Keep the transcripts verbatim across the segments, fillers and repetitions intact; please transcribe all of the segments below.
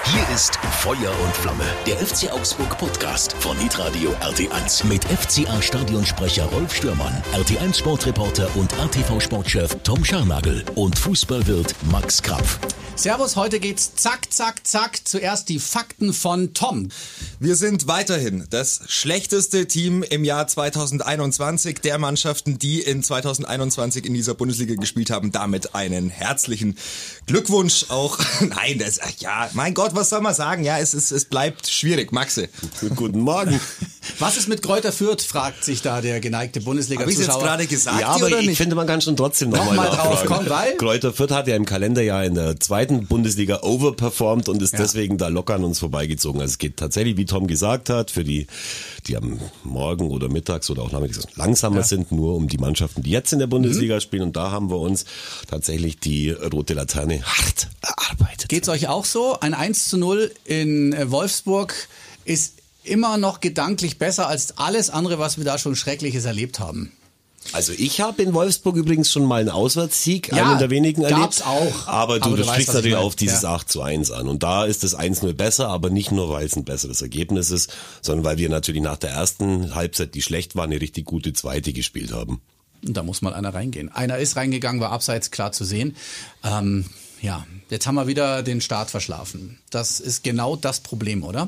Hier ist Feuer und Flamme, der F C Augsburg Podcast von Hitradio R T eins. Mit F C A-Stadionsprecher Rolf Stürmann, R T eins Sportreporter und A T V-Sportchef Tom Scharnagl und Fußballwirt Max Krapf. Servus, heute geht's zack, zack, zack. Zuerst die Fakten von Tom. Wir sind weiterhin das schlechteste Team im Jahr zweitausendeinundzwanzig der Mannschaften, die in zweitausendeinundzwanzig in dieser Bundesliga gespielt haben. Damit einen herzlichen Glückwunsch auch. Nein, das, ach ja, mein Gott, was soll man sagen? Ja, es, ist, es bleibt schwierig. Maxe. Guten Morgen. Was ist mit Greuther Fürth, fragt sich da der geneigte Bundesliga-Zuschauer. Habe ich jetzt gerade gesagt? Ja, aber oder ich nicht? finde, man kann schon trotzdem nochmal Noch noch mal drauf kommen, weil Greuther Fürth hat ja im Kalenderjahr in der zweiten Bundesliga overperformed und ist Ja. deswegen da locker an uns vorbeigezogen. Also es geht tatsächlich, wie Tom gesagt hat, für die, die am Morgen oder mittags oder auch nachmittags langsamer Ja. sind, nur um die Mannschaften, die jetzt in der Bundesliga mhm. spielen. Und da haben wir uns tatsächlich die rote Laterne hart erarbeitet. geht's euch auch so? Ein eins zu null in äh, Wolfsburg ist immer noch gedanklich besser als alles andere, was wir da schon Schreckliches erlebt haben. Also ich habe in Wolfsburg übrigens schon mal einen Auswärtssieg, Ja, einen der wenigen erlebt. gab's auch. Aber du, Aber du du weißt, sprichst was ich natürlich meine. auf dieses Ja. acht zu eins an. Und da ist das eins null besser, aber nicht nur, weil es ein besseres Ergebnis ist, sondern weil wir natürlich nach der ersten Halbzeit, die schlecht war, eine richtig gute zweite gespielt haben. Und da muss mal einer reingehen. Einer ist reingegangen, war abseits klar zu sehen. Ähm, ja, jetzt haben wir wieder den Start verschlafen. Das ist genau das Problem, oder?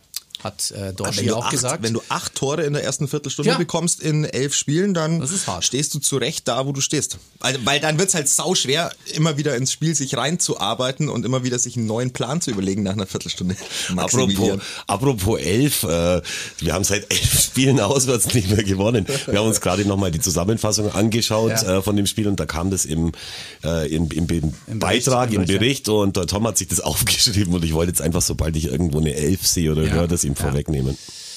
Hat äh, Dorschi Wenn du, auch acht, gesagt. wenn du acht Tore in der ersten Viertelstunde Ja. bekommst in elf Spielen, dann Das ist hart. stehst du zurecht da, wo du stehst. Also, weil dann wird's halt sau schwer, immer wieder ins Spiel sich reinzuarbeiten und immer wieder sich einen neuen Plan zu überlegen nach einer Viertelstunde. Apropos, apropos elf, äh, wir haben seit elf Spielen auswärts nicht mehr gewonnen. Wir haben uns gerade nochmal die Zusammenfassung angeschaut Ja. äh, von dem Spiel und da kam das im, äh, im, im, im, Im Beitrag, Bericht, im Bericht und der Tom hat sich das aufgeschrieben und ich wollte jetzt einfach, sobald ich irgendwo eine elf sehe oder Ja. höre, das ihm Ja. vorwegnehmen.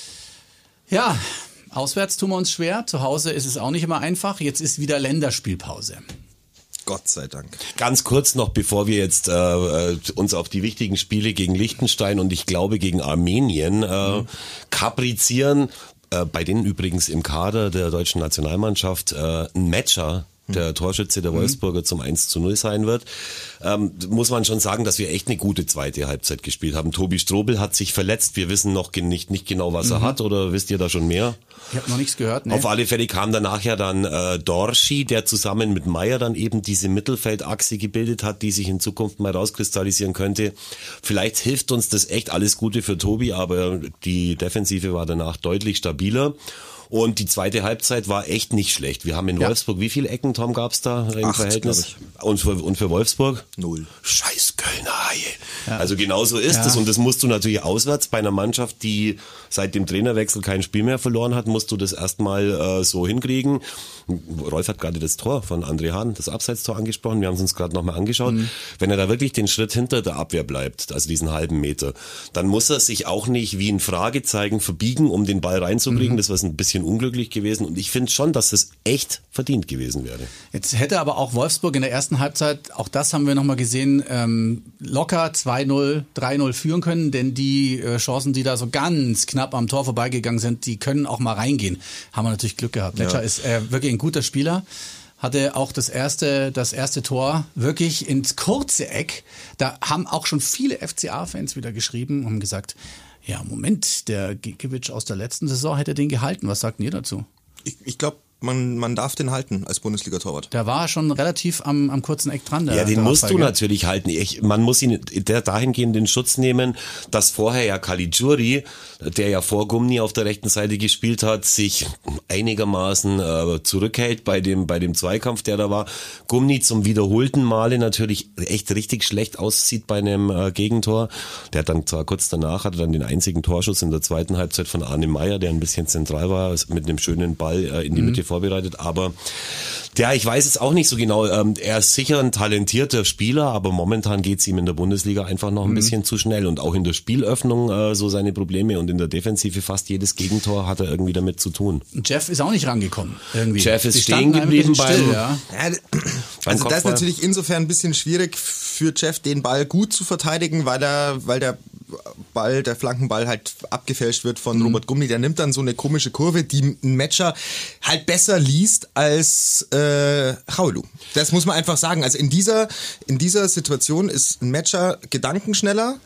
Ja, auswärts tun wir uns schwer. Zu Hause ist es auch nicht immer einfach. Jetzt ist wieder Länderspielpause. Gott sei Dank. Ganz kurz noch, bevor wir jetzt äh, uns auf die wichtigen Spiele gegen Liechtenstein und ich glaube gegen Armenien äh, kaprizieren, äh, bei denen übrigens im Kader der deutschen Nationalmannschaft äh, ein Matcher, der Torschütze der Wolfsburger, zum eins zu null sein wird, ähm, muss man schon sagen, dass wir echt eine gute zweite Halbzeit gespielt haben. Tobi Strobel hat sich verletzt, wir wissen noch nicht, nicht genau, was er hat, oder wisst ihr da schon mehr? Ich habe noch nichts gehört. Ne? Auf alle Fälle kam danach ja dann äh, Dorschi, der zusammen mit Meier dann eben diese Mittelfeldachse gebildet hat, die sich in Zukunft mal rauskristallisieren könnte. Vielleicht hilft uns das echt, alles Gute für Tobi, aber die Defensive war danach deutlich stabiler. Und die zweite Halbzeit war echt nicht schlecht. Wir haben in Ja. Wolfsburg, wie viele Ecken, Tom, gab's da im Acht, Verhältnis? glaub Und für, und für Wolfsburg? Null. Scheiß Kölner Haie. Also genau so ist Ja. es. Und das musst du natürlich auswärts bei einer Mannschaft, die seit dem Trainerwechsel kein Spiel mehr verloren hat, musst du das erstmal äh, so hinkriegen. Rolf hat gerade das Tor von André Hahn, das Abseitstor angesprochen. Wir haben es uns gerade nochmal angeschaut. Mhm. Wenn er da wirklich den Schritt hinter der Abwehr bleibt, also diesen halben Meter, dann muss er sich auch nicht wie ein Fragezeichen verbiegen, um den Ball reinzukriegen. Mhm. Das war ein bisschen unglücklich gewesen. Und ich finde schon, dass es echt verdient gewesen wäre. Jetzt hätte aber auch Wolfsburg in der ersten Halbzeit, auch das haben wir nochmal gesehen, ähm, locker zwei null, drei null führen können, denn die äh, Chancen, die da so ganz knapp am Tor vorbeigegangen sind, die können auch mal reingehen. Haben wir natürlich Glück gehabt. Letscher ist äh, wirklich ein guter Spieler. Hatte auch das erste, das erste Tor wirklich ins kurze Eck. Da haben auch schon viele F C A-Fans wieder geschrieben und haben gesagt, ja, Moment, der Gikiewicz aus der letzten Saison hätte den gehalten. Was sagt ihr dazu? Ich, ich glaube, man, man darf den halten als Bundesliga-Torwart. Der war schon relativ am, am kurzen Eck dran. Der, Ja, den der musst du Abfeiger. natürlich halten. Ich, man muss ihn der dahingehend in Schutz nehmen, dass vorher ja Caligiuri, der ja vor Gumni auf der rechten Seite gespielt hat, sich einigermaßen äh, zurückhält bei dem bei dem Zweikampf, der da war. Gumni zum wiederholten Male natürlich echt richtig schlecht aussieht bei einem äh, Gegentor. Der hat dann zwar kurz danach, hatte dann den einzigen Torschuss in der zweiten Halbzeit von Arne Meyer, der ein bisschen zentral war, mit einem schönen Ball äh, in die Mitte vorbereitet, aber ja, ich weiß es auch nicht so genau. Ähm, er ist sicher ein talentierter Spieler, aber momentan geht's ihm in der Bundesliga einfach noch ein bisschen zu schnell und auch in der Spielöffnung äh, so seine Probleme und in der Defensive fast jedes Gegentor hat er irgendwie damit zu tun. Jeff ist auch nicht rangekommen. Irgendwie. Jeff ist Sie stehen standen ein geblieben bisschen still, beim- ja. Ja, also das ist Kopfball. natürlich insofern ein bisschen schwierig für Jeff, den Ball gut zu verteidigen, weil der, weil der Ball, der Flankenball halt abgefälscht wird von Robert Gumni. Der nimmt dann so eine komische Kurve, die ein Matcher halt besser liest als äh, Chaulu. Das muss man einfach sagen. Also in dieser, in dieser Situation ist ein Matcher gedankenschneller,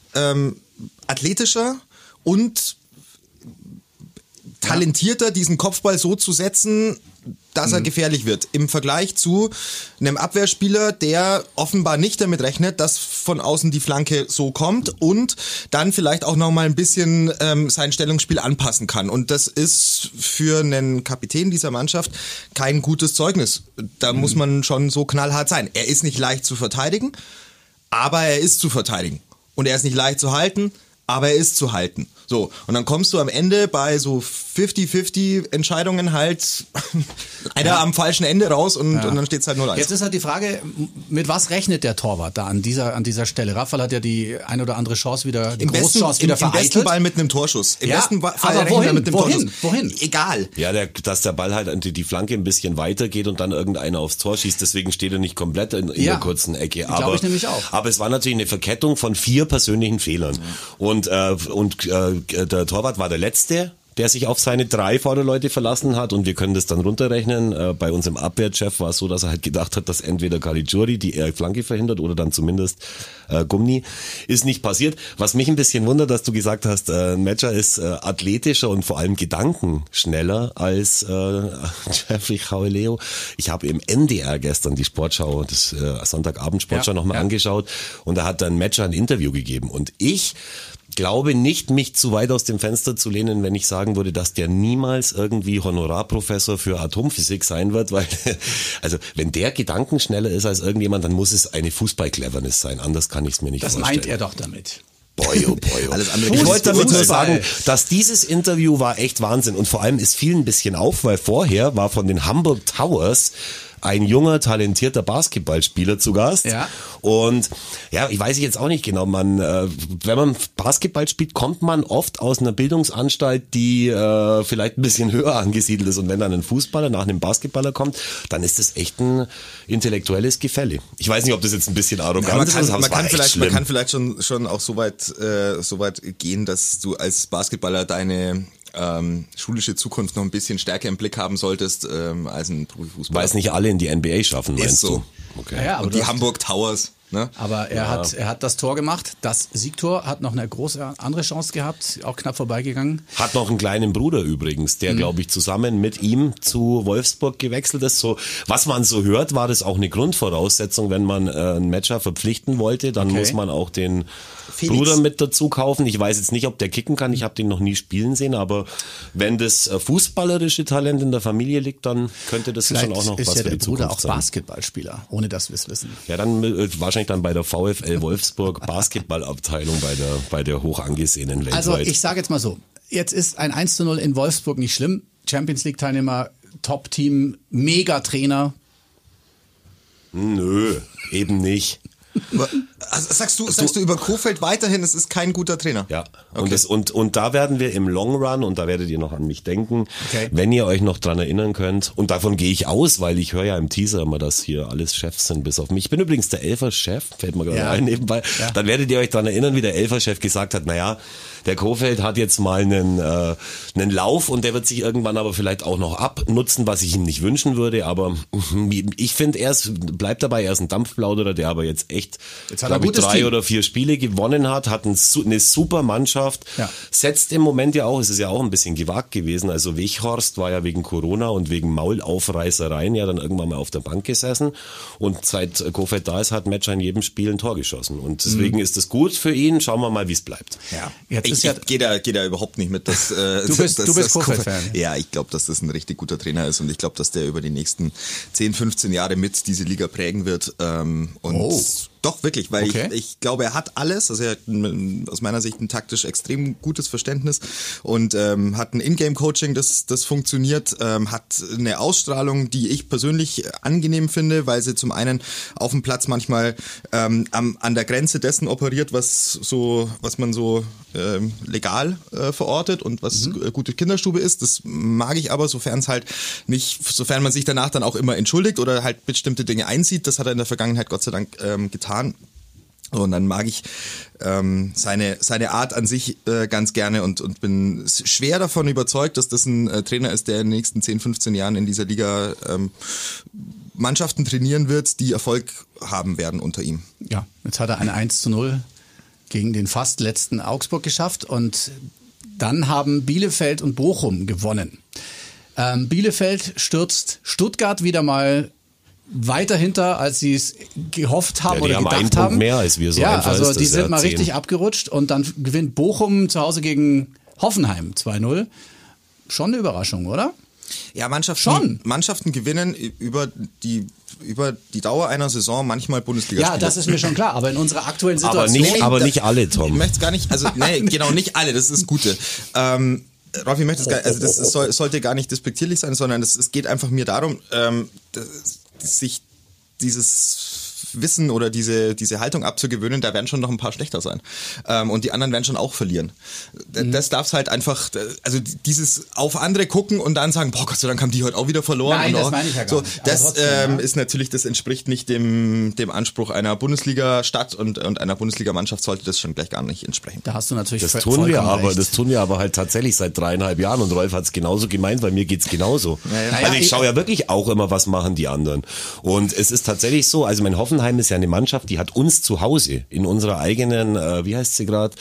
ähm, athletischer und talentierter, diesen Kopfball so zu setzen, dass er gefährlich wird. Im Vergleich zu einem Abwehrspieler, der offenbar nicht damit rechnet, dass von außen die Flanke so kommt und dann vielleicht auch noch mal ein bisschen ähm, sein Stellungsspiel anpassen kann. Und das ist für einen Kapitän dieser Mannschaft kein gutes Zeugnis. Da mhm. muss man schon so knallhart sein. Er ist nicht leicht zu verteidigen, aber er ist zu verteidigen. Und er ist nicht leicht zu halten, aber er ist zu halten. So, und dann kommst du am Ende bei so fünfzig fünfzig Entscheidungen halt einer ja. am falschen Ende raus und, ja. und dann steht es halt null eins. Jetzt ist halt die Frage, mit was rechnet der Torwart da an dieser, an dieser Stelle? Raphael hat ja die ein oder andere Chance wieder, die Im Großchance besten, wieder im, vereitelt. Im besten Ball mit einem Torschuss. Im ja, besten Fall aber wohin? mit einem wohin? Torschuss. Wohin? Egal. Ja, der, dass der Ball halt die, die Flanke ein bisschen weiter geht und dann irgendeiner aufs Tor schießt, deswegen steht er nicht komplett in, in ja. der kurzen Ecke. Aber, glaube ich nämlich auch. Aber es war natürlich eine Verkettung von vier persönlichen Fehlern. Ja. Und, äh, und äh, der Torwart war der Letzte, der sich auf seine drei Vorderleute verlassen hat, und wir können das dann runterrechnen. Äh, bei unserem Abwehrchef war es so, dass er halt gedacht hat, dass entweder Caligiuri die eher Flanke verhindert oder dann zumindest äh, Gumni. Ist nicht passiert. Was mich ein bisschen wundert, dass du gesagt hast, äh, Metscher ist äh, athletischer und vor allem gedankenschneller als äh, Jeffrey Chauleo. Ich habe im N D R gestern die Sportschau, das äh, Sonntagabend-Sportschau ja, nochmal ja. angeschaut, und da hat dann Metscher ein Interview gegeben, und ich glaube nicht, mich zu weit aus dem Fenster zu lehnen, wenn ich sagen würde, dass der niemals irgendwie Honorarprofessor für Atomphysik sein wird, weil, also, wenn der gedankenschneller ist als irgendjemand, dann muss es eine Fußball-Cleverness sein, anders kann ich es mir nicht das vorstellen. Das meint er doch damit. Boyo, boyo. Alles andere ich kann wollte damit nur beurteilen. sagen, dass dieses Interview war echt Wahnsinn, und vor allem, es fiel ein bisschen auf, weil vorher war von den Hamburg Towers ein junger, talentierter Basketballspieler zu Gast. Ja. Und ja, ich weiß jetzt auch nicht genau, man, äh, wenn man Basketball spielt, kommt man oft aus einer Bildungsanstalt, die äh, vielleicht ein bisschen höher angesiedelt ist. Und wenn dann ein Fußballer nach einem Basketballer kommt, dann ist das echt ein intellektuelles Gefälle. Ich weiß nicht, ob das jetzt ein bisschen arrogant ja, man ist, kann, aber man es war kann echt vielleicht, schlimm. man kann vielleicht schon, schon auch so weit, äh, so weit gehen, dass du als Basketballer deine ähm, schulische Zukunft noch ein bisschen stärker im Blick haben solltest ähm, als ein Profifußballer. Weil es nicht alle in die N B A schaffen, meinst ist so. du? Okay. Ja, ja, aber und du die hast- Hamburg Towers. Ne? Aber er, Ja. hat, er hat das Tor gemacht, das Siegtor, hat noch eine große andere Chance gehabt, auch knapp vorbeigegangen. Hat noch einen kleinen Bruder übrigens, der, Mhm. glaube ich, zusammen mit ihm zu Wolfsburg gewechselt ist. So, was man so hört, war das auch eine Grundvoraussetzung, wenn man äh, einen Matcher verpflichten wollte, dann Okay. muss man auch den Felix. Bruder mit dazu kaufen. Ich weiß jetzt nicht, ob der kicken kann, ich habe den noch nie spielen sehen, aber wenn das äh, fußballerische Talent in der Familie liegt, dann könnte das Vielleicht schon auch noch ist was ja für der die Bruder Zukunft auch sein. Basketballspieler, ohne dass wir es wissen. Ja, dann äh, wahrscheinlich dann bei der VfL Wolfsburg Basketballabteilung bei der bei der hoch angesehenen weltweit. Also ich sage jetzt mal so, jetzt ist ein eins zu null in Wolfsburg nicht schlimm. Champions League Teilnehmer, Top-Team, Mega-Trainer. Nö, eben nicht. Also sagst du, sagst du über Kohfeldt weiterhin, es ist kein guter Trainer? Ja, Okay. und, das, und, und da werden wir im Long Run, und da werdet ihr noch an mich denken, Okay. wenn ihr euch noch dran erinnern könnt, und davon gehe ich aus, weil ich höre ja im Teaser immer, dass hier alles Chefs sind, bis auf mich. Ich bin übrigens der Elfer-Chef, fällt mir gerade Ja. ein nebenbei. Ja. Dann werdet ihr euch dran erinnern, wie der Elfer-Chef gesagt hat, naja, der Kohfeldt hat jetzt mal einen, äh, einen Lauf, und der wird sich irgendwann aber vielleicht auch noch abnutzen, was ich ihm nicht wünschen würde, aber ich finde, er ist, bleibt dabei, er ist ein Dampfplauderer, der aber jetzt echt, Jetzt hat er ein glaube ich, gutes drei Team. oder vier Spiele gewonnen hat, hat ein, su- eine super Mannschaft, Ja. setzt im Moment ja auch, es ist ja auch ein bisschen gewagt gewesen, also Weghorst war ja wegen Corona und wegen Maulaufreißereien ja dann irgendwann mal auf der Bank gesessen, und seit Kohfeldt da ist, hat Metscher in jedem Spiel ein Tor geschossen, und deswegen Mhm. ist es gut für ihn, schauen wir mal, wie es bleibt. Ja. Jetzt Ich, ist ja, ich gehe da, geh da überhaupt nicht mit. Dass, äh, Du bist- dass, du bist dass Kohfeldt-Fan. Ja, ich glaube, dass das ein richtig guter Trainer ist, und ich glaube, dass der über die nächsten zehn, fünfzehn Jahre mit diese Liga prägen wird. Ähm, und Oh. Doch, wirklich, weil Okay. ich, ich glaube, er hat alles. Also er hat ein, aus meiner Sicht ein taktisch extrem gutes Verständnis und ähm, hat ein Ingame-Coaching, das, das funktioniert, ähm, hat eine Ausstrahlung, die ich persönlich angenehm finde, weil sie zum einen auf dem Platz manchmal ähm, am, an der Grenze dessen operiert, was so, was man so ähm, legal äh, verortet und was mhm. gute Kinderstube ist. Das mag ich aber, sofern es halt nicht, sofern man sich danach dann auch immer entschuldigt oder halt bestimmte Dinge einsieht. Das hat er in der Vergangenheit Gott sei Dank ähm, getan. Und dann mag ich ähm, seine seine Art an sich äh, ganz gerne und und bin schwer davon überzeugt, dass das ein äh, Trainer ist, der in den nächsten zehn, fünfzehn Jahren in dieser Liga ähm, Mannschaften trainieren wird, die Erfolg haben werden unter ihm. ja, jetzt hat er eine eins zu null gegen den fast letzten Augsburg geschafft und dann haben Bielefeld und Bochum gewonnen. Ähm, Bielefeld stürzt Stuttgart wieder mal weiter hinter, als sie es gehofft haben ja, die oder haben gedacht einen Punkt haben. mehr als wir, so ja, einfach also ist das, die sind ja, mal zehn. richtig abgerutscht und dann gewinnt Bochum zu Hause gegen Hoffenheim zwei null. Schon eine Überraschung, oder? Ja, Mannschaften, Schon. Mannschaften gewinnen über die, über die Dauer einer Saison manchmal Bundesligaspiele. Ja, das ist mir schon klar, aber in unserer aktuellen Situation... Aber nicht, aber nicht alle, Tom. Ich möchte es gar nicht, also nee, genau, nicht alle, das ist das Gute. Ähm, Rolf, ich möchte es gar, also das soll, sollte gar nicht despektierlich sein, sondern es, es geht einfach mir darum, ähm, dass, sich dieses Wissen oder diese, diese Haltung abzugewöhnen, da werden schon noch ein paar schlechter sein. Ähm, und die anderen werden schon auch verlieren. Mhm. Das darf es halt einfach, also dieses auf andere gucken und dann sagen, boah, Gott sei Dank haben die heute auch wieder verloren. Nein, und das auch, meine ich ja gar so, nicht. Aber das trotzdem, ähm, ja. ist natürlich, das entspricht nicht dem, dem Anspruch einer Bundesliga-Stadt und, und einer Bundesliga-Mannschaft sollte das schon gleich gar nicht entsprechen. Da hast du natürlich Das voll- tun wir vollkommen aber, recht. das tun wir aber halt tatsächlich seit dreieinhalb Jahren und Rolf hat es genauso gemeint, weil mir geht's genauso. Ja, ja. Also Naja, ich schaue ja wirklich auch immer, was machen die anderen. Und es ist tatsächlich so, also mein Hoffenheim ist ja eine Mannschaft, die hat uns zu Hause in unserer eigenen, äh, wie heißt sie gerade,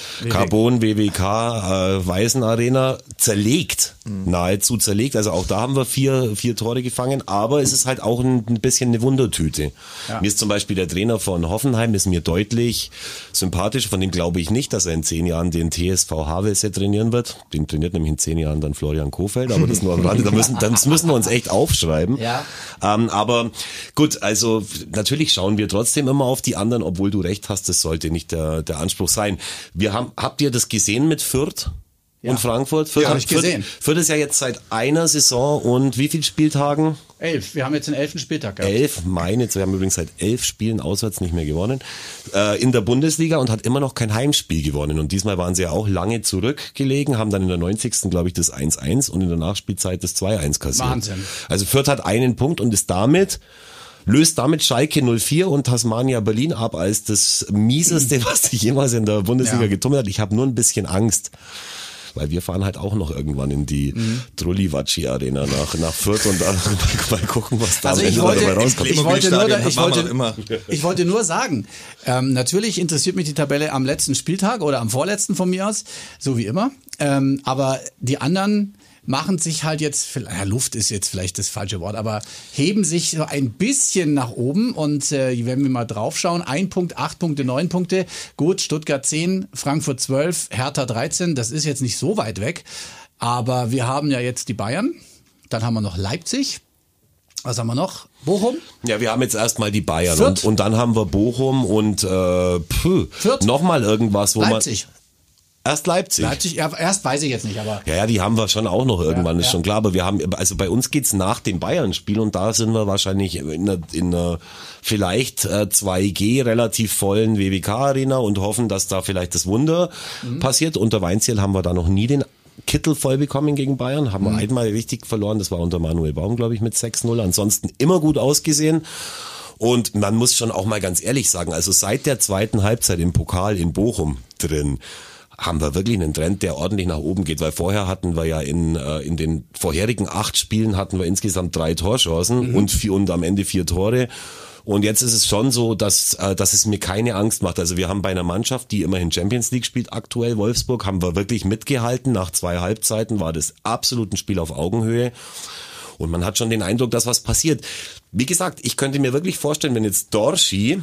Carbon W W K äh, Weißen Arena zerlegt, mhm. nahezu zerlegt. Also auch da haben wir vier vier Tore gefangen, aber es ist halt auch ein, ein bisschen eine Wundertüte. Ja. Mir ist zum Beispiel der Trainer von Hoffenheim ist mir deutlich sympathisch. Von dem glaube ich nicht, dass er in zehn Jahren den T S V Havelse trainieren wird. Den trainiert nämlich in zehn Jahren dann Florian Kohfeldt, aber das nur am Rande. Da müssen, das müssen wir uns echt aufschreiben. Ja. Ähm, aber gut, also natürlich schauen wir trotzdem immer auf die anderen, obwohl du recht hast, das sollte nicht der, der Anspruch sein. Wir haben, habt ihr das gesehen mit Fürth? Ja. Und Frankfurt? Fürth, Ja, hab ich gesehen. Fürth, Fürth ist ja jetzt seit einer Saison und wie viel Spieltagen? Elf. Wir haben jetzt den elften Spieltag gehabt. Elf, meine, wir haben übrigens seit elf Spielen auswärts nicht mehr gewonnen, äh, in der Bundesliga und hat immer noch kein Heimspiel gewonnen. Und diesmal waren sie ja auch lange zurückgelegen, haben dann in der neunzigsten glaube ich, das eins eins und in der Nachspielzeit das zwei eins kassiert. Wahnsinn. Also Fürth hat einen Punkt und ist damit... löst damit Schalke null vier und Tasmania Berlin ab als das mieseste, was sich jemals in der Bundesliga Ja. getummelt hat. Ich habe nur ein bisschen Angst, weil wir fahren halt auch noch irgendwann in die mhm. Trulli-Watschi Arena nach, nach Fürth und dann mal gucken, was da Also am ich Ende wollte, dabei rauskommt. ich wollte nur, Playmobil-Stadion ich waren wir wollte, immer. ich wollte nur sagen, ähm, natürlich interessiert mich die Tabelle am letzten Spieltag oder am vorletzten von mir aus, so wie immer. Ähm, aber die anderen machen sich halt jetzt, ja, Luft ist jetzt vielleicht das falsche Wort, aber heben sich so ein bisschen nach oben und äh, wenn wir mal draufschauen, ein Punkt, acht Punkte, neun Punkte, gut, Stuttgart zehn, Frankfurt zwölf, Hertha dreizehn, das ist jetzt nicht so weit weg, aber wir haben ja jetzt die Bayern, dann haben wir noch Leipzig, was haben wir noch? Bochum? Ja, wir haben jetzt erstmal die Bayern Fürth. und, und dann haben wir Bochum und äh, Fürth. nochmal irgendwas, wo Leipzig. man... Erst Leipzig. Leipzig, ja, erst weiß ich jetzt nicht, aber... Ja, ja, die haben wir schon auch noch irgendwann, Ja, ist ja. schon klar. Aber wir haben, also bei uns geht's nach dem Bayern-Spiel und da sind wir wahrscheinlich in einer, in einer vielleicht äh, zwei G relativ vollen W W K-Arena und hoffen, dass da vielleicht das Wunder Mhm. passiert. Unter Weinziel haben wir da noch nie den Kittel voll bekommen gegen Bayern. Haben wir Mhm. einmal richtig verloren, das war unter Manuel Baum, glaube ich, mit sechs null. Ansonsten immer gut ausgesehen. Und man muss schon auch mal ganz ehrlich sagen, also seit der zweiten Halbzeit im Pokal in Bochum drin, haben wir wirklich einen Trend, der ordentlich nach oben geht, weil vorher hatten wir ja in äh, in den vorherigen acht Spielen hatten wir insgesamt drei Torchancen mhm. und vier und am Ende vier Tore. Und jetzt ist es schon so, dass äh, dass es mir keine Angst macht. Also wir haben bei einer Mannschaft, die immerhin Champions League spielt, aktuell Wolfsburg, haben wir wirklich mitgehalten. Nach zwei Halbzeiten war das absolut ein Spiel auf Augenhöhe. Und man hat schon den Eindruck, dass was passiert. Wie gesagt, ich könnte mir wirklich vorstellen, wenn jetzt Dorschi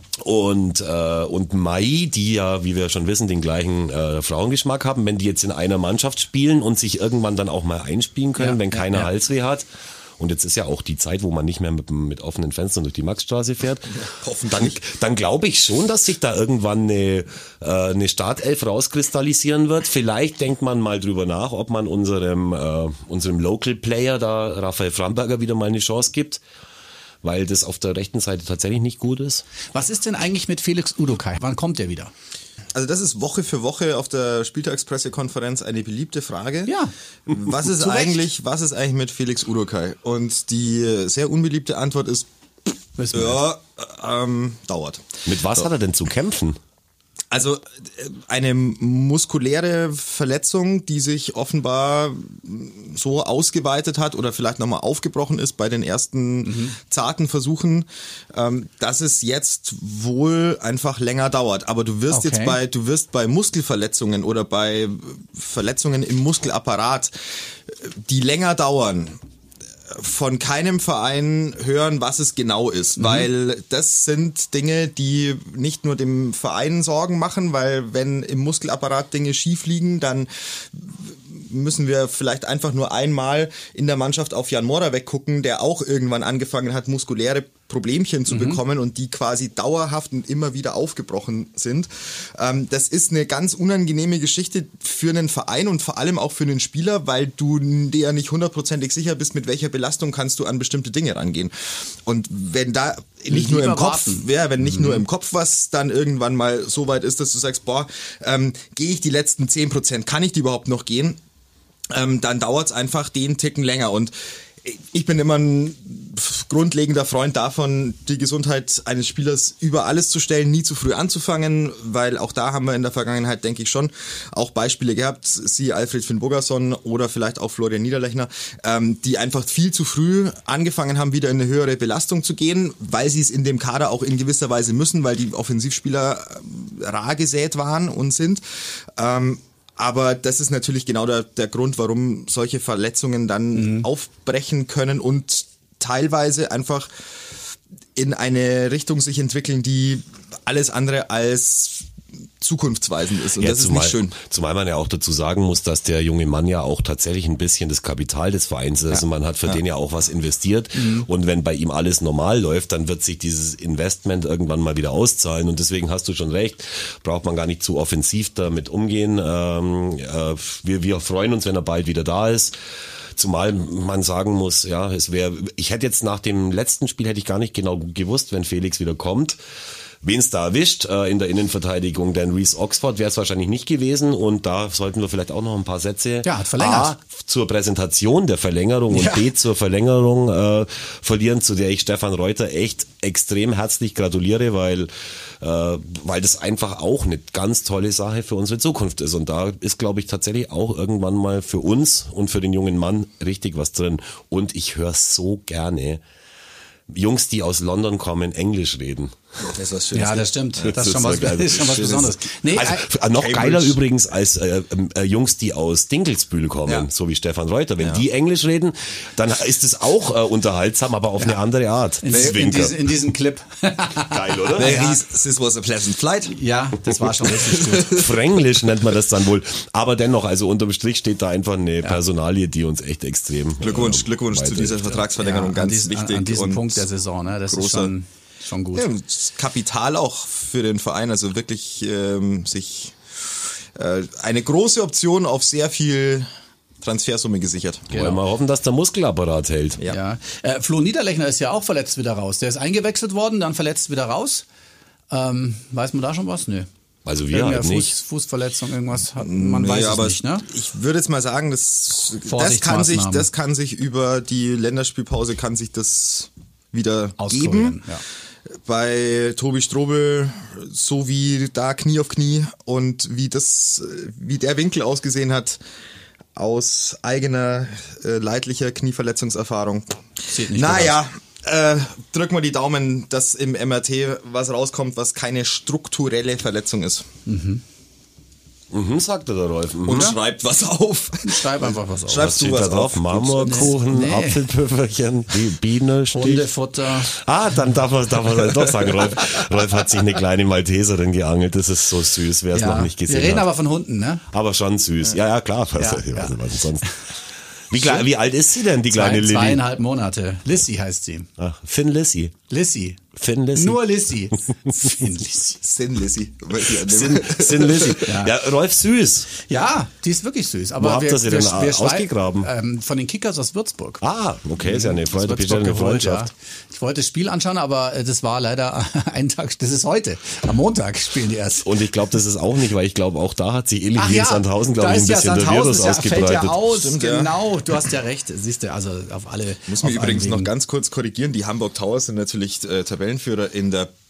und äh, und Mai, die ja, wie wir schon wissen, den gleichen äh, Frauengeschmack haben, wenn die jetzt in einer Mannschaft spielen und sich irgendwann dann auch mal einspielen können, Ja, wenn ja, keiner ja. Halsweh hat. Und jetzt ist ja auch die Zeit, wo man nicht mehr mit, mit offenen Fenstern durch die Maxstraße fährt. Dann, dann glaube ich schon, dass sich da irgendwann eine, äh, eine Startelf rauskristallisieren wird. Vielleicht denkt man mal drüber nach, ob man unserem, äh, unserem Local Player da, Raphael Framberger, wieder mal eine Chance gibt. Weil das auf der rechten Seite tatsächlich nicht gut ist. Was ist denn eigentlich mit Felix Udokai? Wann kommt der wieder? Also das ist Woche für Woche auf der Spieltagspressekonferenz eine beliebte Frage. Ja. Was ist Zu Recht. eigentlich, was ist eigentlich mit Felix Udokai? Und die sehr unbeliebte Antwort ist, Wissen wir ja, ähm, dauert. Mit was So. hat er denn zu kämpfen? Also eine muskuläre Verletzung, die sich offenbar so ausgeweitet hat oder vielleicht nochmal aufgebrochen ist bei den ersten mhm. zarten Versuchen, ähm, dass es jetzt wohl einfach länger dauert. Aber du wirst okay. jetzt bei, du wirst bei Muskelverletzungen oder bei Verletzungen im Muskelapparat, die länger dauern, von keinem Verein hören, was es genau ist, mhm. weil das sind Dinge, die nicht nur dem Verein Sorgen machen, weil wenn im Muskelapparat Dinge schief liegen, dann müssen wir vielleicht einfach nur einmal in der Mannschaft auf Jan Moravec gucken, der auch irgendwann angefangen hat, muskuläre Problemchen zu mhm. bekommen und die quasi dauerhaft und immer wieder aufgebrochen sind. Ähm, das ist eine ganz unangenehme Geschichte für einen Verein und vor allem auch für einen Spieler, weil du dir ja nicht hundertprozentig sicher bist, mit welcher Belastung kannst du an bestimmte Dinge rangehen. Und wenn da nicht nur im Kopf, ja, wenn nicht mhm. nur im Kopf was dann irgendwann mal so weit ist, dass du sagst, boah, ähm, gehe ich die letzten zehn Prozent, kann ich die überhaupt noch gehen? Ähm, dann dauert es einfach den Ticken länger. Und ich bin immer ein grundlegender Freund davon, die Gesundheit eines Spielers über alles zu stellen, nie zu früh anzufangen, weil auch da haben wir in der Vergangenheit, denke ich, schon auch Beispiele gehabt, siehe Alfred Finn Bogerson oder vielleicht auch Florian Niederlechner, ähm, die einfach viel zu früh angefangen haben, wieder in eine höhere Belastung zu gehen, weil sie es in dem Kader auch in gewisser Weise müssen, weil die Offensivspieler rar gesät waren und sind. Ähm, Aber das ist natürlich genau der, der Grund, warum solche Verletzungen dann mhm. aufbrechen können und teilweise einfach in eine Richtung sich entwickeln, die alles andere als zukunftsweisend ist. Und ja, das zumal, ist nicht schön. Zumal man ja auch dazu sagen muss, dass der junge Mann ja auch tatsächlich ein bisschen das Kapital des Vereins ist. Ja. Also man hat für ja. den ja auch was investiert. Mhm. Und wenn bei ihm alles normal läuft, dann wird sich dieses Investment irgendwann mal wieder auszahlen. Und deswegen hast du schon recht, braucht man gar nicht zu offensiv damit umgehen. Ähm, äh, wir, wir freuen uns, wenn er bald wieder da ist. Zumal man sagen muss, ja, es wäre, ich hätte jetzt nach dem letzten Spiel hätte ich gar nicht genau gewusst, wenn Felix wieder kommt, wen es da erwischt äh, in der Innenverteidigung, denn Reece Oxford wäre es wahrscheinlich nicht gewesen und da sollten wir vielleicht auch noch ein paar Sätze ja, hat verlängert. A, zur Präsentation der Verlängerung ja. und B zur Verlängerung äh, verlieren, zu der ich Stefan Reuter echt extrem herzlich gratuliere, weil äh, weil das einfach auch eine ganz tolle Sache für unsere Zukunft ist und da ist, glaube ich, tatsächlich auch irgendwann mal für uns und für den jungen Mann richtig was drin und ich höre so gerne Jungs, die aus London kommen, Englisch reden. Das ist was Schönes. Ja, das stimmt. Das, das ist schon was, das ist schon was Besonderes. Nee, also, äh, noch Cambridge. Geiler übrigens als äh, äh, Jungs, die aus Dinklesbühl kommen, ja. so wie Stefan Reuter. Wenn ja. die Englisch reden, dann ist es auch äh, unterhaltsam, aber auf ja. eine andere Art. In, in, diesen, in diesem Clip. Geil, oder? Der ja. hieß, this was a pleasant flight. Ja, das war schon richtig gut. Fränglisch nennt man das dann wohl. Aber dennoch, also unterm Strich steht da einfach eine ja. Personalie, die uns echt extrem Glückwunsch, äh, Glückwunsch zu dieser Vertragsverlängerung, ja, ganz diesen, wichtig. An, an diesem und Punkt der Saison, ne? Das großer, ist schon... Schon gut. Ja, Kapital auch für den Verein, also wirklich ähm, sich äh, eine große Option auf sehr viel Transfersumme gesichert. Genau. Wollen wir hoffen, dass der Muskelapparat hält. Ja. ja. Äh, Flo Niederlechner ist ja auch verletzt wieder raus. Der ist eingewechselt worden, dann verletzt wieder raus. Ähm, weiß man da schon was? Nö. Also wir halt Fuß, nicht. Fußverletzung, irgendwas hat, man nee, weiß es nicht, ne? Ich würde jetzt mal sagen, das, das kann sich, das kann sich über die Länderspielpause kann sich das wieder geben. Ja. Bei Tobi Strobel, so wie da Knie auf Knie und wie das, wie der Winkel ausgesehen hat, aus eigener äh, leidlicher Knieverletzungserfahrung. Sieht nicht naja, äh, drücken wir die Daumen, dass im M R T was rauskommt, was keine strukturelle Verletzung ist. Mhm. Mhm, sagte der Rolf. Mhm. Und schreibt was auf. Schreib einfach was auf. Schreibst was du was da drauf? auf? Marmorkuchen, nee. Apfelpüfferchen, die Biene, Hundefutter. Ah, dann darf man, darf man doch sagen, Rolf, Rolf hat sich eine kleine Malteserin geangelt. Das ist so süß, wer es ja, noch nicht gesehen hat. Wir reden hat. aber von Hunden, ne? Aber schon süß. Ja, ja, klar. Was, ja, ich ja. weiß nicht, was denn sonst. Wie, klein, wie alt ist sie denn, die Zwei, kleine Lilly? Zweieinhalb Monate. Lissy heißt sie. Ach, Finn Lissy. Lissy. Finn Lissy. Nur Lissy. Finn Lissy. Sin Lissy. Sin, Sin Lissy. Ja. ja, Rolf süß. Ja, die ist wirklich süß. Aber Wo habt ihr sie denn wir, wir ausgegraben? Ähm, von den Kickers aus Würzburg. Ah, okay, ist ja eine, Freude, Würzburg eine geholt, Freundschaft. Ja. Ich wollte das Spiel anschauen, aber das war leider ein Tag, das ist heute. Am Montag spielen die erst. Und ich glaube, das ist auch nicht, weil ich glaube, auch da hat sich ähnlich Ach wie ja, in Sandhausen, glaube ich, ein bisschen ja der Virus ja, ausgebreitet. Fällt ja aus, Stimmt, genau. Ja. Du hast ja recht. Siehst du, also auf alle. Muss mich übrigens noch ganz kurz korrigieren. Die Hamburg Towers sind natürlich äh, Tabellenführer in der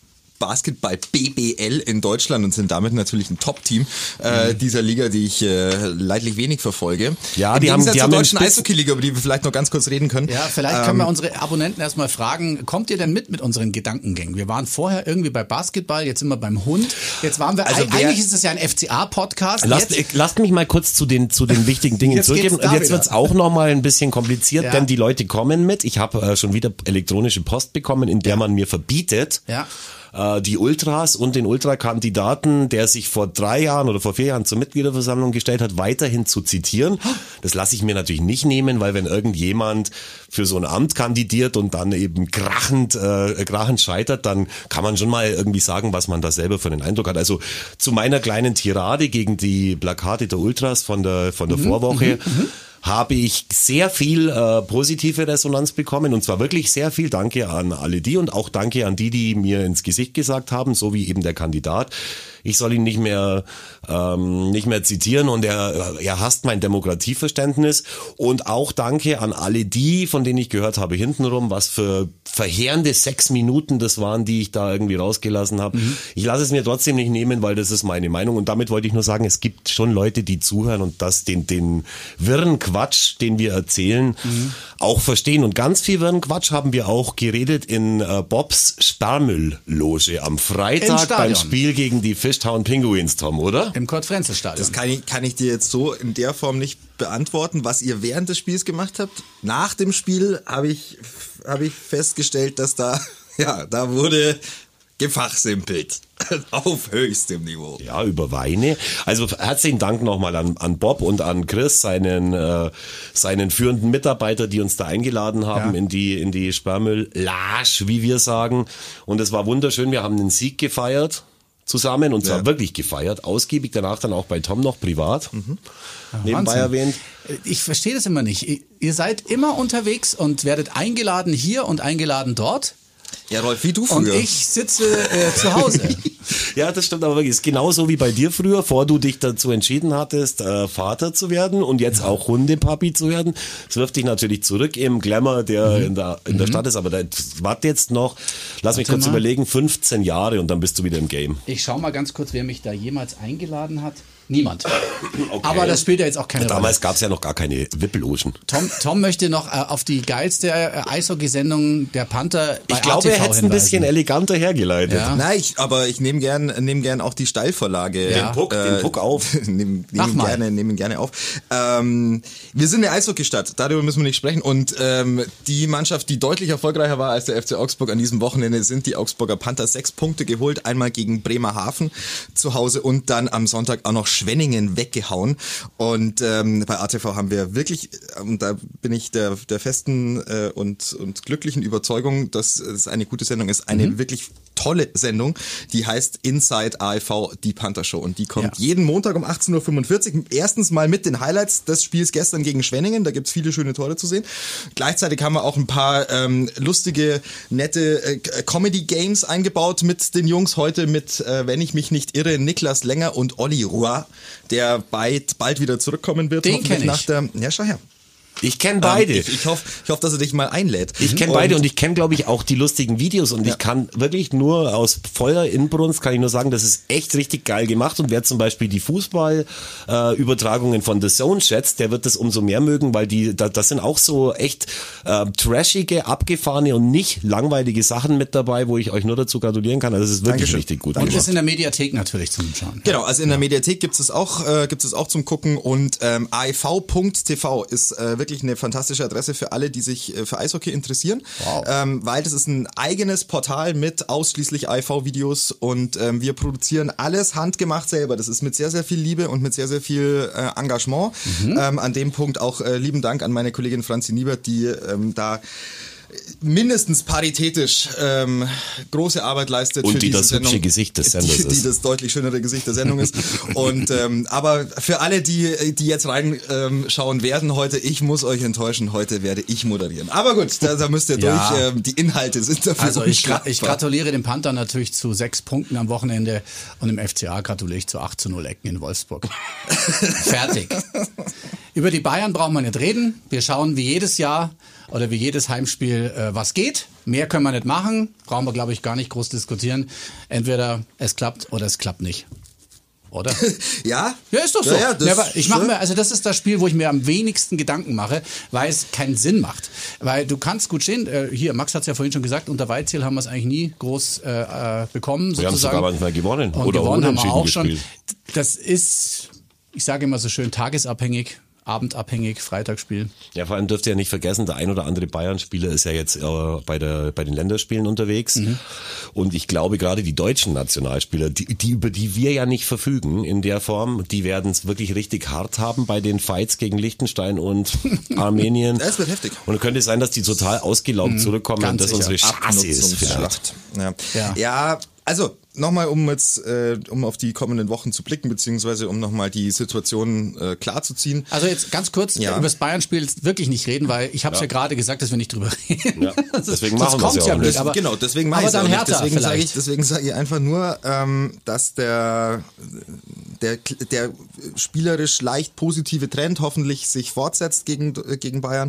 Basketball B B L in Deutschland und sind damit natürlich ein Top-Team äh, mhm. dieser Liga, die ich äh, leidlich wenig verfolge. Ja, Im die haben die zur haben deutschen Eishockey-Liga, über die wir vielleicht noch ganz kurz reden können. Ja, vielleicht ähm, können wir unsere Abonnenten erstmal fragen, kommt ihr denn mit mit unseren Gedankengängen? Wir waren vorher irgendwie bei Basketball, jetzt sind wir beim Hund. Jetzt waren wir, Also wer- eigentlich ist es ja ein F C A-Podcast. Lasst, Jetzt- lasst mich mal kurz zu den zu den wichtigen Dingen Jetzt zurückgeben. geht's da Und jetzt wieder. wird's auch noch mal ein bisschen kompliziert, Ja. denn die Leute kommen mit. Ich habe äh, schon wieder elektronische Post bekommen, in der man mir verbietet, Ja. äh, die Ultras und den Ultrakandidaten, der sich vor drei Jahren oder vor vier Jahren zur Mitgliederversammlung gestellt hat, weiterhin zu zitieren. Das lasse ich mir natürlich nicht nehmen, weil wenn irgendjemand für so ein Amt kandidiert und dann eben krachend, äh, krachend scheitert, dann kann man schon mal irgendwie sagen, was man da selber für einen Eindruck hat. Also zu meiner kleinen Tirade gegen die Plakate der Ultras von der von der mhm, Vorwoche mhm, habe ich sehr viel äh, positive Resonanz bekommen und zwar wirklich sehr viel. Danke an alle die und auch danke an die, die mir ins Gesicht gesagt haben, so wie eben der Kandidat. Ich soll ihn nicht mehr ähm, nicht mehr zitieren und er, er hasst mein Demokratieverständnis und auch danke an alle die, von denen ich gehört habe hintenrum, was für verheerende sechs Minuten das waren, die ich da irgendwie rausgelassen habe. Mhm. Ich lasse es mir trotzdem nicht nehmen, weil das ist meine Meinung und damit wollte ich nur sagen, es gibt schon Leute, die zuhören und das den den wirren Quatsch, den wir erzählen, mhm. auch verstehen und ganz viel wirren Quatsch haben wir auch geredet in äh, Bobs Sperrmüllloge am Freitag beim Spiel gegen die Fishtown Penguins, Tom, oder? Im Kurt-Frenzel-Stadion. Das kann ich, kann ich dir jetzt so in der Form nicht beantworten, was ihr während des Spiels gemacht habt. Nach dem Spiel habe ich, habe ich festgestellt, dass da, ja, da wurde gefachsimpelt. Auf höchstem Niveau. Ja, über Weine. Also herzlichen Dank nochmal an, an Bob und an Chris, seinen, äh, seinen führenden Mitarbeiter, die uns da eingeladen haben ja. in die, in die Sperrmüll-Lage, wie wir sagen. Und es war wunderschön. Wir haben den Sieg gefeiert. Zusammen und zwar ja. wirklich gefeiert, ausgiebig, danach dann auch bei Tom noch privat, mhm. ja, nebenbei erwähnt. Ich verstehe das immer nicht. Ihr seid immer unterwegs und werdet eingeladen hier und eingeladen dort. Ja, Rolf, wie du früher. Und ich sitze äh, zu Hause. Ja, das stimmt aber wirklich. Es ist genauso wie bei dir früher, vor du dich dazu entschieden hattest, äh, Vater zu werden und jetzt ja. auch Hundepapi zu werden. Das wirft dich natürlich zurück im Glamour, der mhm. in der in der mhm. Stadt ist. Aber das warte jetzt noch, lass mich Warte kurz mal. überlegen, fünfzehn Jahre und dann bist du wieder im Game. Ich schau mal ganz kurz, wer mich da jemals eingeladen hat. Niemand. Okay. Aber das spielt ja jetzt auch keine Rolle. Damals gab es ja noch gar keine Wippellogen. Tom, Tom möchte noch äh, auf die geilste äh, Eishockey-Sendung der Panther bei Ich glaube, er hätte es ein bisschen eleganter hergeleitet. Ja. Nein, ich, aber ich nehme gern, nehm gern auch die Steilvorlage. Ja. Den Puck, äh, den Puck auf. Nehmen nehm gerne, nehm gerne auf. Ähm, wir sind eine Eishockeystadt, darüber müssen wir nicht sprechen. Und ähm, die Mannschaft, die deutlich erfolgreicher war als der F C Augsburg an diesem Wochenende, sind die Augsburger Panther. Sechs Punkte geholt, einmal gegen Bremerhaven zu Hause und dann am Sonntag auch noch Schwenningen weggehauen. Und ähm, bei A T V haben wir wirklich, und da bin ich der, der festen äh, und, und glücklichen Überzeugung, dass es eine gute Sendung ist, eine mhm. wirklich tolle Sendung, die heißt Inside A E V, die Panther Show. Und die kommt ja. jeden Montag um achtzehn Uhr fünfundvierzig. Erstens mal mit den Highlights des Spiels gestern gegen Schwenningen. Da gibt's viele schöne Tore zu sehen. Gleichzeitig haben wir auch ein paar ähm, lustige, nette äh, Comedy-Games eingebaut mit den Jungs. Heute mit, äh, wenn ich mich nicht irre, Niklas Länger und Olli Roy, der bald, bald wieder zurückkommen wird. Den kenn ich. Nach der, ja, schau her. Ich kenne beide. Ähm, ich, ich hoffe, ich hoff, dass er dich mal einlädt. Ich kenne beide und ich kenne, glaube ich, auch die lustigen Videos und ja. ich kann wirklich nur aus voller Inbrunst, kann ich nur sagen, das ist echt richtig geil gemacht und wer zum Beispiel die Fußball-Übertragungen äh, von The Zone schätzt, der wird das umso mehr mögen, weil die, da, das sind auch so echt äh, trashige, abgefahrene und nicht langweilige Sachen mit dabei, wo ich euch nur dazu gratulieren kann. Also das ist wirklich Dankeschön. richtig gut Und gemacht. ist in der Mediathek natürlich zum Schauen. Genau, also in der Mediathek gibt es auch, äh, gibt es auch zum Gucken und ähm, A E V Punkt T V ist äh, wirklich eine fantastische Adresse für alle, die sich äh, für Eishockey interessieren, wow. ähm, weil das ist ein eigenes Portal mit ausschließlich A E V-Videos und ähm, wir produzieren alles handgemacht selber. Das ist mit sehr, sehr viel Liebe und mit sehr, sehr viel äh, Engagement. Mhm. Ähm, an dem Punkt auch äh, lieben Dank an meine Kollegin Franzi Niebert, die ähm, da mindestens paritätisch ähm, große Arbeit leistet. Und für die diese das Sendung, hübsche Gesicht des Senders die, ist. Die das deutlich schönere Gesicht der Sendung ist. Und ähm, aber für alle, die die jetzt reinschauen ähm, werden heute, ich muss euch enttäuschen, heute werde ich moderieren. Aber gut, da, da müsst ihr ja. durch. Ähm, die Inhalte sind dafür Also ich, ich gratuliere dem Panther natürlich zu sechs Punkten am Wochenende und dem F C A gratuliere ich zu acht zu null Ecken in Wolfsburg. Fertig. Über die Bayern brauchen wir nicht reden. Wir schauen wie jedes Jahr oder wie jedes Heimspiel, äh, was geht. Mehr können wir nicht machen. Brauchen wir, glaube ich, gar nicht groß diskutieren. Entweder es klappt oder es klappt nicht. Oder? Ja? Ja, ist doch so. Ja, ja, das, ja, aber ich mache mir, also das ist das Spiel, wo ich mir am wenigsten Gedanken mache, weil es keinen Sinn macht. Weil du kannst gut stehen, äh, hier, Max hat es ja vorhin schon gesagt, unter Weitziel haben wir es eigentlich nie groß äh, bekommen. Wir sozusagen. haben sogar manchmal gewonnen. Und oder gewonnen haben wir auch gespielt. schon. Das ist, ich sage immer so schön, tagesabhängig. Abendabhängig, Freitagsspiel. Ja, vor allem dürft ihr ja nicht vergessen, der ein oder andere Bayern-Spieler ist ja jetzt äh, bei der bei den Länderspielen unterwegs. Mhm. Und ich glaube, gerade die deutschen Nationalspieler, die, die über die wir ja nicht verfügen in der Form, die werden es wirklich richtig hart haben bei den Fights gegen Liechtenstein und Armenien. Das wird heftig. Und dann könnte es sein, dass die total ausgelaugt mhm. zurückkommen und das sicher. unsere Chance ist vielleicht. Ja. Ja. ja, also nochmal, um jetzt äh, um auf die kommenden Wochen zu blicken, beziehungsweise um nochmal die Situation äh, klar zu ziehen. Also jetzt ganz kurz, Ja. über das Bayern-Spiel wirklich nicht reden, weil ich habe es ja. ja gerade gesagt, dass wir nicht drüber reden. Ja. Deswegen machen wir kommt es ja auch blöd, nicht. aber, genau, deswegen mache aber ich es auch dann nicht. Hertha Deswegen sage ich, vielleicht. deswegen sage ich einfach nur, ähm, dass der, der der spielerisch leicht positive Trend hoffentlich sich fortsetzt gegen gegen Bayern.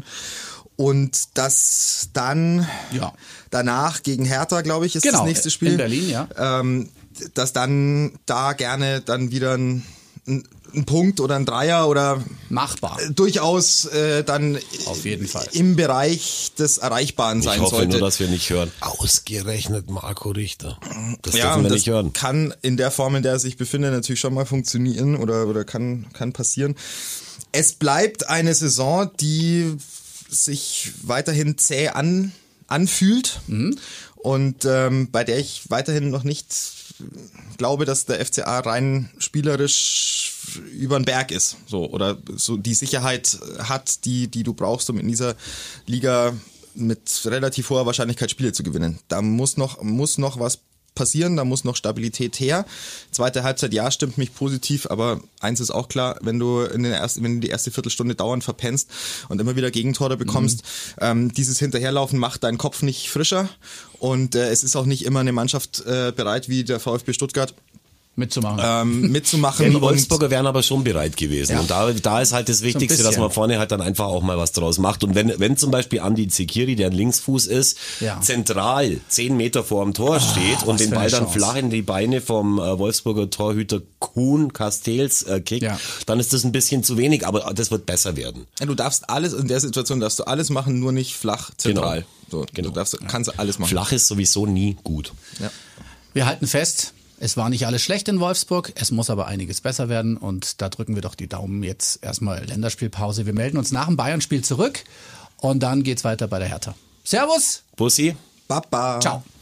Und dass dann Ja. danach gegen Hertha, glaube ich, ist Genau, das nächste Spiel. in Berlin, ja. Ähm, dass dann da gerne dann wieder ein, ein, ein Punkt oder ein Dreier oder Machbar. durchaus äh, dann Auf jeden Fall. im Bereich des Erreichbaren sein Ich hoffe sollte. nur, dass wir nicht hören. Ausgerechnet Marco Richter. Das Ja, dürfen und wir das nicht hören. kann in der Form, in der er sich befindet, natürlich schon mal funktionieren oder, oder kann, kann passieren. Es bleibt eine Saison, die sich weiterhin zäh an, anfühlt mhm. und ähm, bei der ich weiterhin noch nicht glaube, dass der F C A rein spielerisch über den Berg ist, so, oder so die Sicherheit hat, die, die du brauchst, um in dieser Liga mit relativ hoher Wahrscheinlichkeit Spiele zu gewinnen. Da muss noch, muss noch was passieren, da muss noch Stabilität her. Zweite Halbzeit, ja, stimmt mich positiv, aber eins ist auch klar, wenn du in der ersten, wenn du die erste Viertelstunde dauernd verpennst und immer wieder Gegentore bekommst, mhm. ähm, dieses Hinterherlaufen macht deinen Kopf nicht frischer und äh, es ist auch nicht immer eine Mannschaft äh, bereit wie der VfB Stuttgart mitzumachen. ähm, mitzumachen. Ja, die und Wolfsburger wären aber schon bereit gewesen. Ja. Und da, da ist halt das Wichtigste, so dass man vorne halt dann einfach auch mal was draus macht. Und wenn, wenn zum Beispiel Andi Zekiri, der ein Linksfuß ist, Ja. zentral zehn Meter vor dem Tor steht und was den für Ball eine dann Chance. flach in die Beine vom äh, Wolfsburger Torhüter Kuhn Castells äh, kickt, Ja. dann ist das ein bisschen zu wenig, aber das wird besser werden. Ja, du darfst alles, in der Situation darfst du alles machen, nur nicht flach zentral. Genau. So, Genau. Du darfst, kannst alles machen. Flach ist sowieso nie gut. Ja. Wir halten fest, es war nicht alles schlecht in Wolfsburg, es muss aber einiges besser werden und da drücken wir doch die Daumen. Jetzt erstmal Länderspielpause. Wir melden uns nach dem Bayern-Spiel zurück und dann geht's weiter bei der Hertha. Servus! Bussi? Baba. Ciao.